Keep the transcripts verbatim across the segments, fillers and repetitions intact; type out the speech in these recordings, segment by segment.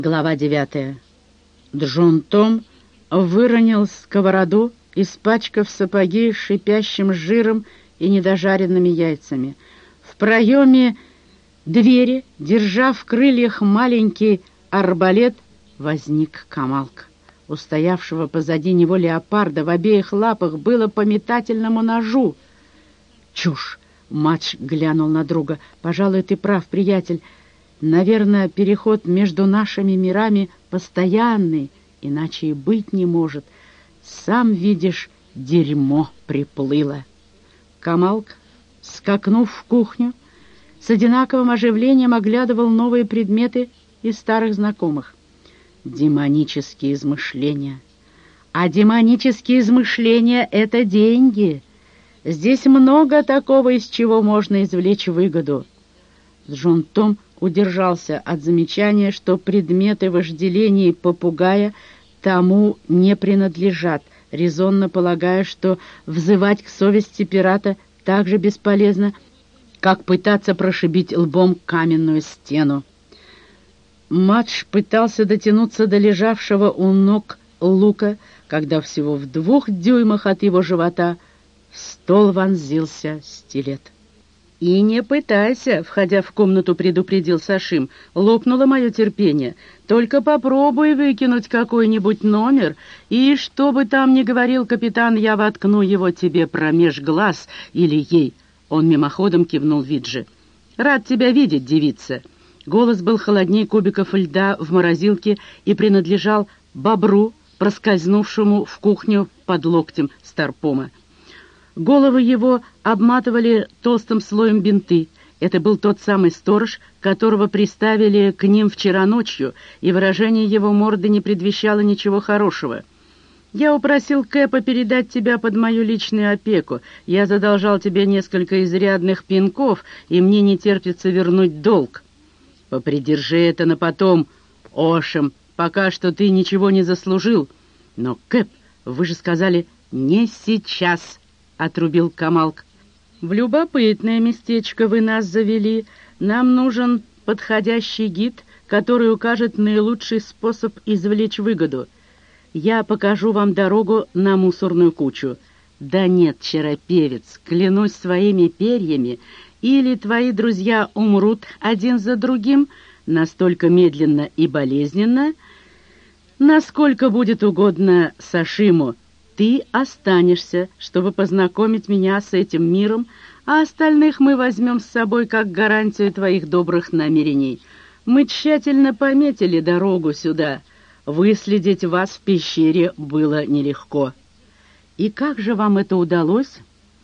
Глава девятая. Джон Том выронил сковороду, испачкав сапоги шипящим жиром и недожаренными яйцами. В проеме двери, держа в крыльях маленький арбалет, возник Камалка. У стоявшего позади него леопарда в обеих лапах было по метательному ножу. «Чушь!» — Матч глянул на друга. «Пожалуй, ты прав, приятель. Наверное, переход между нашими мирами постоянный, иначе и быть не может. Сам видишь, дерьмо приплыло». Камалк, скакнув в кухню, с одинаковым оживлением оглядывал новые предметы из старых знакомых. Демонические измышления. А демонические измышления — это деньги. Здесь много такого, из чего можно извлечь выгоду. Джон Том удержался от замечания, что предметы вожделений попугая тому не принадлежат, резонно полагая, что взывать к совести пирата так же бесполезно, как пытаться прошибить лбом каменную стену. Матч пытался дотянуться до лежавшего у ног лука, когда всего в двух дюймах от его живота в стол вонзился стилет. «И не пытайся», — входя в комнату, предупредил Сашим. «Лопнуло мое терпение. Только попробуй выкинуть какой-нибудь номер, и что бы там ни говорил капитан, я воткну его тебе промеж глаз или ей». Он мимоходом кивнул Виджи. «Рад тебя видеть, девица». Голос был холодней кубиков льда в морозилке и принадлежал бобру, проскользнувшему в кухню под локтем старпома. Головы его обматывали толстым слоем бинты. Это был тот самый сторож, которого приставили к ним вчера ночью, и выражение его морды не предвещало ничего хорошего. «Я упросил Кэпа передать тебя под мою личную опеку. Я задолжал тебе несколько изрядных пинков, и мне не терпится вернуть долг». «Попридержи это на потом, Ошем, пока что ты ничего не заслужил». «Но, Кэп, вы же сказали, не сейчас», — отрубил Камалк. «В любопытное местечко вы нас завели. Нам нужен подходящий гид, который укажет наилучший способ извлечь выгоду. Я покажу вам дорогу на мусорную кучу». «Да нет, черопевец, клянусь своими перьями, или твои друзья умрут один за другим настолько медленно и болезненно, насколько будет угодно Сашиму. Ты останешься, чтобы познакомить меня с этим миром, а остальных мы возьмем с собой как гарантию твоих добрых намерений. Мы тщательно пометили дорогу сюда. Выследить вас в пещере было нелегко». «И как же вам это удалось?»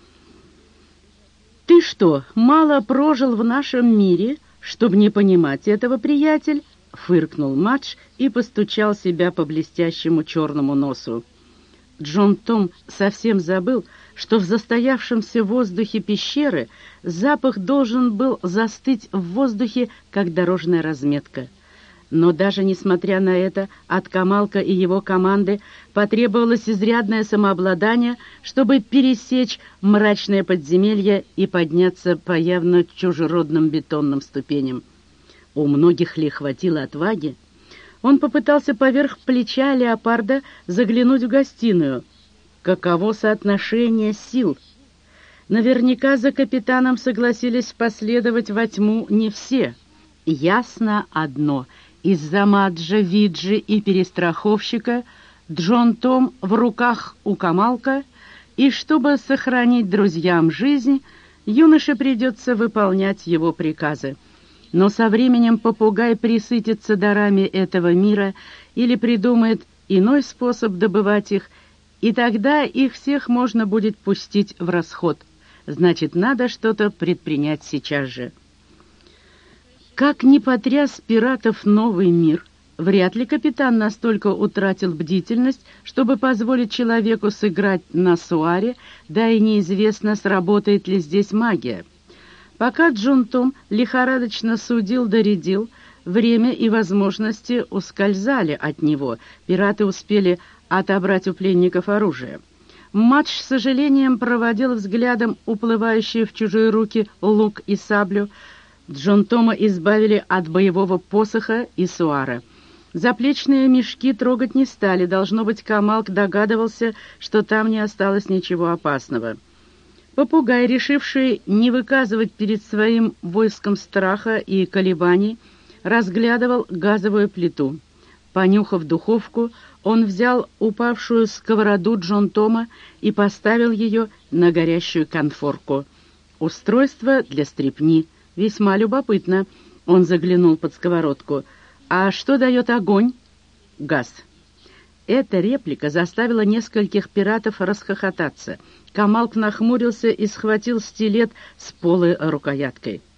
«Ты что, мало прожил в нашем мире, чтобы не понимать этого, приятель?» — фыркнул Матч и постучал себя по блестящему черному носу. Джон Том совсем забыл, что в застоявшемся воздухе пещеры запах должен был застыть в воздухе, как дорожная разметка. Но даже несмотря на это, от Камалка и его команды потребовалось изрядное самообладание, чтобы пересечь мрачное подземелье и подняться по явно чужеродным бетонным ступеням. У многих ли хватило отваги? Он попытался поверх плеча леопарда заглянуть в гостиную. Каково соотношение сил? Наверняка за капитаном согласились последовать во тьму не все. Ясно одно — из-за Маджа, Виджи и перестраховщика Джон Том в руках у Камалка, и чтобы сохранить друзьям жизнь, юноше придется выполнять его приказы. Но со временем попугай присытится дарами этого мира или придумает иной способ добывать их, и тогда их всех можно будет пустить в расход. Значит, надо что-то предпринять сейчас же. Как ни потряс пиратов новый мир, вряд ли капитан настолько утратил бдительность, чтобы позволить человеку сыграть на суаре, да и неизвестно, сработает ли здесь магия. Пока Джон Том лихорадочно судил-доредил, время и возможности ускользали от него, пираты успели отобрать у пленников оружие. Матч с сожалением проводил взглядом уплывающие в чужие руки лук и саблю. Джон Тома избавили от боевого посоха и суара. Заплечные мешки трогать не стали. Должно быть, Камалк догадывался, что там не осталось ничего опасного. Попугай, решивший не выказывать перед своим войском страха и колебаний, разглядывал газовую плиту. Понюхав духовку, он взял упавшую сковороду Джон Тома и поставил ее на горящую конфорку. Устройство для стрепни. Весьма любопытно. Он заглянул под сковородку. «А что дает огонь?» «Газ». Эта реплика заставила нескольких пиратов расхохотаться. Камалк нахмурился и схватил стилет с полой рукояткой.